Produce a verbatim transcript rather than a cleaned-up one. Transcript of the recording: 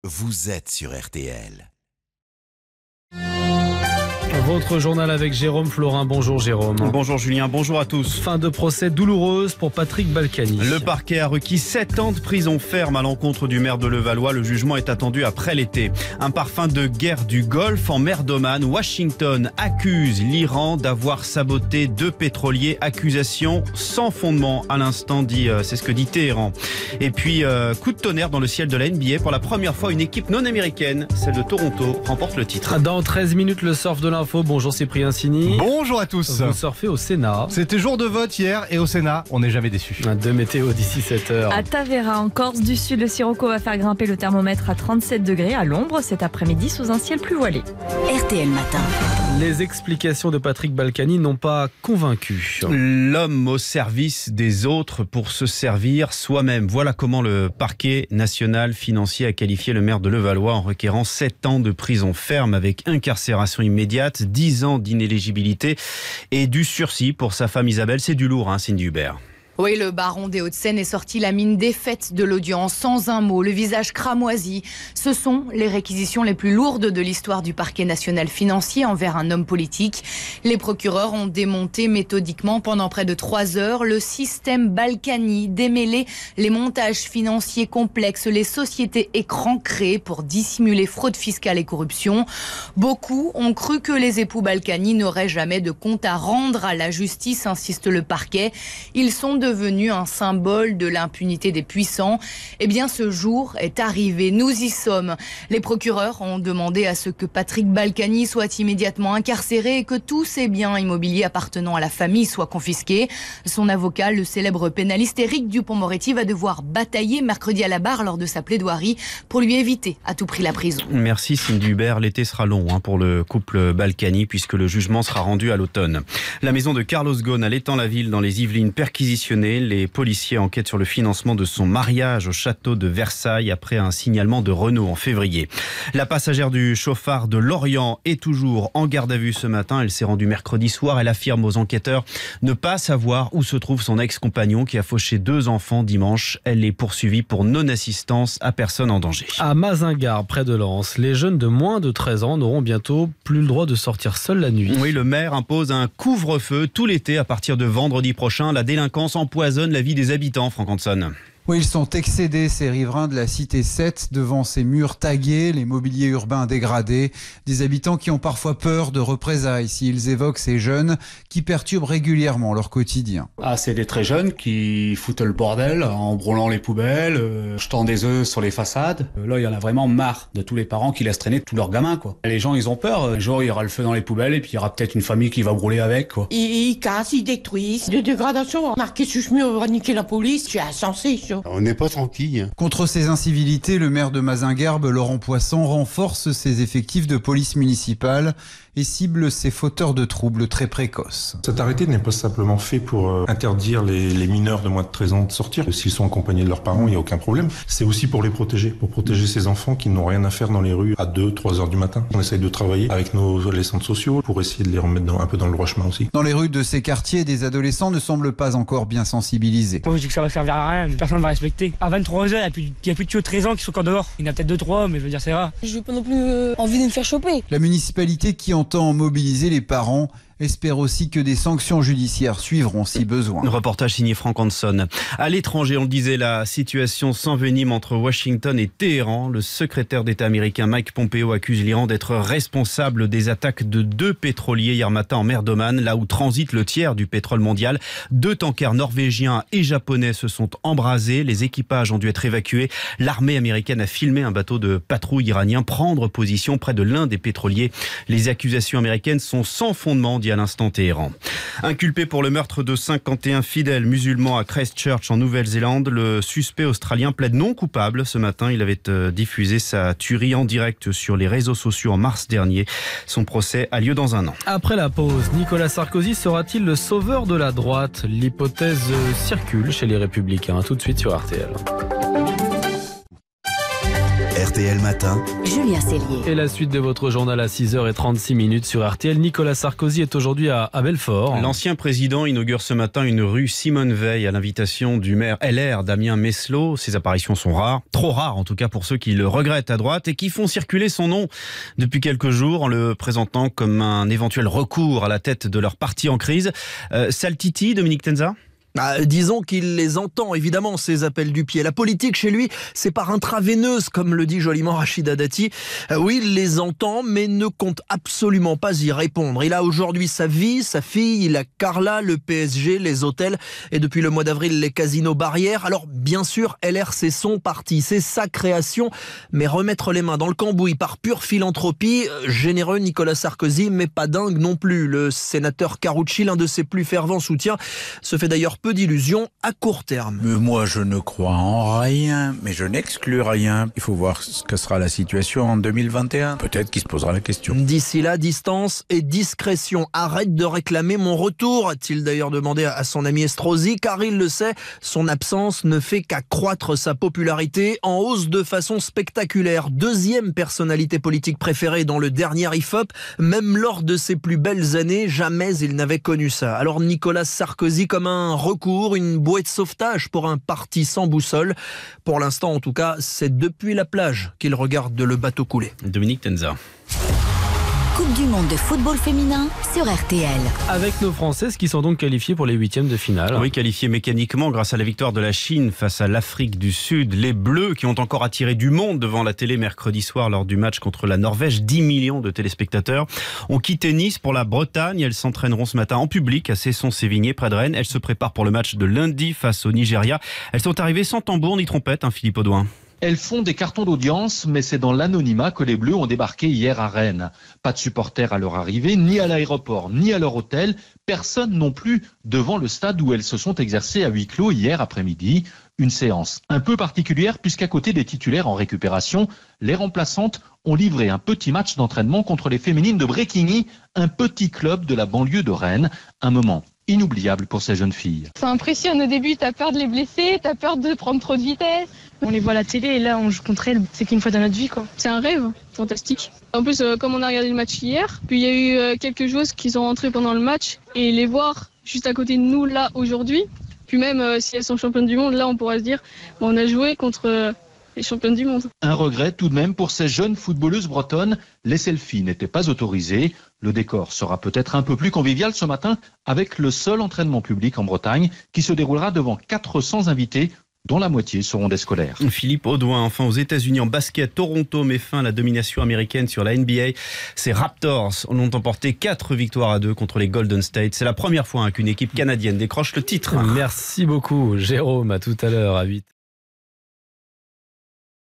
vous êtes sur R T L. Votre journal avec Jérôme Florin. Bonjour Jérôme. Bonjour Julien, bonjour à tous. Fin de procès douloureuse pour Patrick Balkany. Le parquet a requis sept ans de prison ferme à l'encontre du maire de Levallois. Le jugement est attendu après l'été. Un parfum de guerre du Golfe en mer d'Oman. Washington accuse l'Iran d'avoir saboté deux pétroliers. Accusation sans fondement à l'instant, dit, euh, c'est ce que dit Téhéran. Et puis, euh, coup de tonnerre dans le ciel de la N B A. Pour la première fois, une équipe non américaine, celle de Toronto, remporte le titre. Dans treize minutes, le surf de l'info. Bonjour Cyprien Sini. Bonjour à tous. Vous surfez au Sénat. C'était jour de vote hier et au Sénat, on n'est jamais déçu. De météo d'ici sept heures. À Tavera, en Corse du Sud, le sirocco va faire grimper le thermomètre à trente-sept degrés à l'ombre cet après-midi sous un ciel plus voilé. R T L Matin. Les explications de Patrick Balkany n'ont pas convaincu. L'homme au service des autres pour se servir soi-même. Voilà comment le parquet national financier a qualifié le maire de Levallois en requérant sept ans de prison ferme avec incarcération immédiate, dix ans d'inéligibilité et du sursis pour sa femme Isabelle. C'est du lourd, hein, Cindy Hubert. Oui, le baron des Hauts-de-Seine est sorti la mine défaite de l'audience, sans un mot, le visage cramoisi. Ce sont les réquisitions les plus lourdes de l'histoire du parquet national financier envers un homme politique. Les procureurs ont démonté méthodiquement pendant près de trois heures le système Balkany, démêlé les montages financiers complexes, les sociétés écrans créées pour dissimuler fraude fiscale et corruption. Beaucoup ont cru que les époux Balkany n'auraient jamais de compte à rendre à la justice, insiste le parquet. Ils sont devenu un symbole de l'impunité des puissants. Eh bien, ce jour est arrivé. Nous y sommes. Les procureurs ont demandé à ce que Patrick Balkany soit immédiatement incarcéré et que tous ses biens immobiliers appartenant à la famille soient confisqués. Son avocat, le célèbre pénaliste Éric Dupond-Moretti, va devoir batailler mercredi à la barre lors de sa plaidoirie pour lui éviter à tout prix la prison. Merci Cindy Hubert. L'été sera long hein, pour le couple Balkany puisque le jugement sera rendu à l'automne. La maison de Carlos Ghosn à l'Étang-la-Ville dans les Yvelines perquisitionnée. Les policiers enquêtent sur le financement de son mariage au château de Versailles après un signalement de Renault en février. La passagère du chauffard de Lorient est toujours en garde à vue ce matin. Elle s'est rendue mercredi soir. Elle affirme aux enquêteurs ne pas savoir où se trouve son ex-compagnon qui a fauché deux enfants dimanche. Elle est poursuivie pour non-assistance à personne en danger. À Mazingarbe, près de Lens, les jeunes de moins de treize ans n'auront bientôt plus le droit de sortir seuls la nuit. Oui, le maire impose un couvre-feu tout l'été à partir de vendredi prochain. La délinquance empoisonne la vie des habitants, Franck Hanson. Oui, ils sont excédés, ces riverains de la cité sept, devant ces murs tagués, les mobiliers urbains dégradés, des habitants qui ont parfois peur de représailles s'ils évoquent ces jeunes qui perturbent régulièrement leur quotidien. Ah, c'est des très jeunes qui foutent le bordel en brûlant les poubelles, euh, jetant des œufs sur les façades. Euh, là, il y en a vraiment marre de tous les parents qui laissent traîner tous leurs gamins, quoi. Les gens, ils ont peur. Un jour, il y aura le feu dans les poubelles et puis il y aura peut-être une famille qui va brûler avec, quoi. Ils, ils cassent, ils détruisent. De dégradation, marqué sur ce mur, on va niquer la police. C'est insensé, ça. On n'est pas tranquille. Contre ces incivilités, le maire de Mazingarbe, Laurent Poisson, renforce ses effectifs de police municipale et cible ces fauteurs de troubles très précoces. Cet arrêté n'est pas simplement fait pour euh, interdire les, les mineurs de moins de treize ans de sortir. S'ils sont accompagnés de leurs parents, il n'y a aucun problème. C'est aussi pour les protéger, pour protéger ces enfants qui n'ont rien à faire dans les rues à deux, trois heures du matin. On essaye de travailler avec nos, les centres sociaux pour essayer de les remettre dans, un peu dans le droit chemin aussi. Dans les rues de ces quartiers, des adolescents ne semblent pas encore bien sensibilisés. Moi je dis que ça va servir à rien, personne ne va respecter. À vingt-trois heures, il n'y a, a plus de tuyaux de treize ans qui sont encore dehors. Il y en a peut-être deux trois, mais je veux dire c'est rare. Je n'ai pas non plus euh, envie de me faire choper. La municipalité qui entend mobiliser les parents espère aussi que des sanctions judiciaires suivront si besoin. Reportage signé Franck Hanson. À l'étranger, on le disait, la situation s'envenime entre Washington et Téhéran. Le secrétaire d'État américain Mike Pompeo accuse l'Iran d'être responsable des attaques de deux pétroliers hier matin en mer d'Oman, là où transite le tiers du pétrole mondial. Deux tankers norvégiens et japonais se sont embrasés. Les équipages ont dû être évacués. L'armée américaine a filmé un bateau de patrouille iranien prendre position près de l'un des pétroliers. Les accusations américaines sont sans fondement, à l'instant Téhéran. Inculpé pour le meurtre de cinquante et un fidèles musulmans à Christchurch en Nouvelle-Zélande, le suspect australien plaide non coupable. Ce matin, il avait euh, diffusé sa tuerie en direct sur les réseaux sociaux en mars dernier. Son procès a lieu dans un an. Après la pause, Nicolas Sarkozy sera-t-il le sauveur de la droite? L'hypothèse circule chez les Républicains. Tout de suite sur R T L. T L Matin. Julien Cellier. Et la suite de votre journal à six heures trente-six minutes sur R T L. Nicolas Sarkozy est aujourd'hui à, à Belfort. L'ancien président inaugure ce matin une rue Simone Veil à l'invitation du maire L R Damien Meslot. Ces apparitions sont rares, trop rares en tout cas pour ceux qui le regrettent à droite et qui font circuler son nom depuis quelques jours en le présentant comme un éventuel recours à la tête de leur parti en crise. Euh, Saltiti, Dominique Tenza ? Ah, disons qu'il les entend, évidemment, ces appels du pied. La politique, chez lui, c'est par intraveineuse, comme le dit joliment Rachida Dati. Euh, oui, il les entend, mais ne compte absolument pas y répondre. Il a aujourd'hui sa vie, sa fille, il a Carla, le P S G, les hôtels, et depuis le mois d'avril, les casinos barrières. Alors, bien sûr, L R, c'est son parti, c'est sa création, mais remettre les mains dans le cambouis par pure philanthropie, euh, généreux Nicolas Sarkozy, mais pas dingue non plus. Le sénateur Carucci, l'un de ses plus fervents soutiens, se fait d'ailleurs peu d'illusions à court terme. Mais moi, je ne crois en rien, mais je n'exclus rien. Il faut voir ce que sera la situation en deux mille vingt et un. Peut-être qu'il se posera la question. D'ici là, distance et discrétion. Arrête de réclamer mon retour, a-t-il d'ailleurs demandé à son ami Estrosi, car il le sait, son absence ne fait qu'accroître sa popularité, en hausse de façon spectaculaire. Deuxième personnalité politique préférée dans le dernier I F O P, même lors de ses plus belles années, jamais il n'avait connu ça. Alors Nicolas Sarkozy comme un recours, une bouée de sauvetage pour un parti sans boussole. Pour l'instant, en tout cas, c'est depuis la plage qu'il regarde le bateau couler. Dominique Tenza. Coupe du monde de football féminin sur R T L. Avec nos Françaises qui sont donc qualifiées pour les huitièmes de finale. Oui, qualifiées mécaniquement grâce à la victoire de la Chine face à l'Afrique du Sud. Les Bleus qui ont encore attiré du monde devant la télé mercredi soir lors du match contre la Norvège. dix millions de téléspectateurs ont quitté Nice pour la Bretagne. Elles s'entraîneront ce matin en public à Cesson-Sévigné près de Rennes. Elles se préparent pour le match de lundi face au Nigeria. Elles sont arrivées sans tambour ni trompette, hein, Philippe Audouin. Elles font des cartons d'audience, mais c'est dans l'anonymat que les Bleus ont débarqué hier à Rennes. Pas de supporters à leur arrivée, ni à l'aéroport, ni à leur hôtel. Personne non plus devant le stade où elles se sont exercées à huis clos hier après-midi. Une séance un peu particulière puisqu'à côté des titulaires en récupération, les remplaçantes ont livré un petit match d'entraînement contre les féminines de Bréquigny, un petit club de la banlieue de Rennes. Un moment inoubliable pour ces jeunes filles. Ça impressionne au début, t'as peur de les blesser, t'as peur de prendre trop de vitesse. On les voit à la télé et là on joue contre elles, c'est qu'une fois dans notre vie quoi. C'est un rêve, fantastique. En plus euh, comme on a regardé le match hier, puis il y a eu euh, quelques joueuses qui sont rentrées pendant le match et les voir juste à côté de nous là aujourd'hui, puis même euh, si elles sont championnes du monde, là on pourra se dire bon, on a joué contre euh, les championnes du monde. Un regret tout de même pour ces jeunes footballeuses bretonnes, les selfies n'étaient pas autorisés. Le décor sera peut-être un peu plus convivial ce matin avec le seul entraînement public en Bretagne qui se déroulera devant quatre cents invités dont la moitié seront des scolaires. Philippe Audouin, enfin aux États-Unis en basket, Toronto met fin à la domination américaine sur la N B A. Ces Raptors ont emporté quatre victoires à deux contre les Golden State. C'est la première fois hein, qu'une équipe canadienne décroche le titre. Merci beaucoup Jérôme, à tout à l'heure à huit.